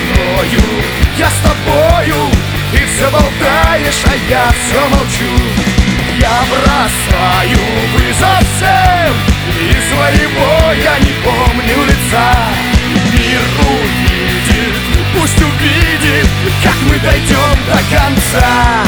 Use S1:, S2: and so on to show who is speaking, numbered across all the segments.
S1: мною, я с тобою. Ты все болтаешь, а я все молчу. Я бросаю вызов всем, и своего я не помню лица. Мир увидит, пусть увидит, как мы дойдем до конца.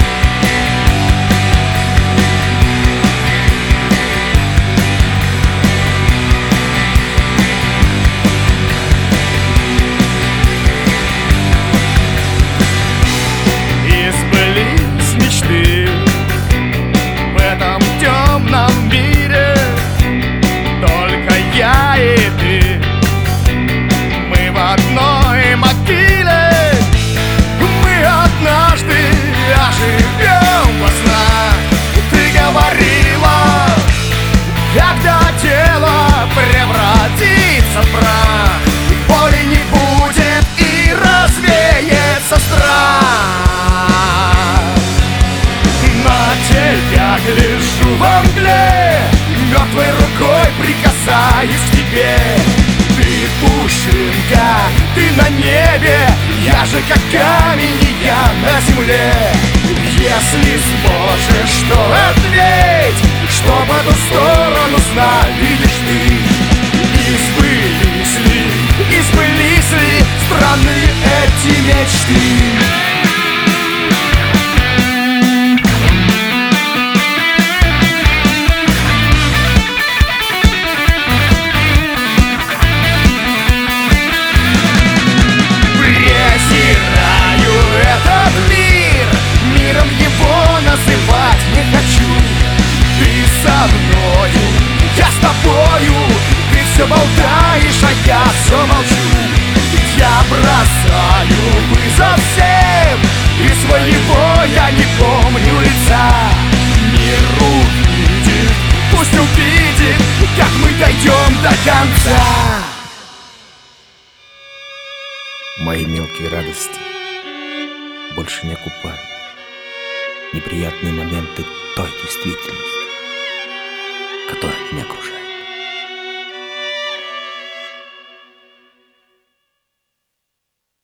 S1: Лежу во мгле, мертвой рукой прикасаюсь к тебе. Ты пушинка, ты на небе, я же как камень, и я на земле. Если сможешь, то ответь, что по ту сторону сна видишь ты. Избылись ли странные эти мечты? Все болтаешь, а я все молчу. Я бросаю вызов всем, и своего я не помню лица. Мир увидит, пусть увидит, как мы дойдем до конца.
S2: Мои мелкие радости больше не окупают неприятные моменты той действительности.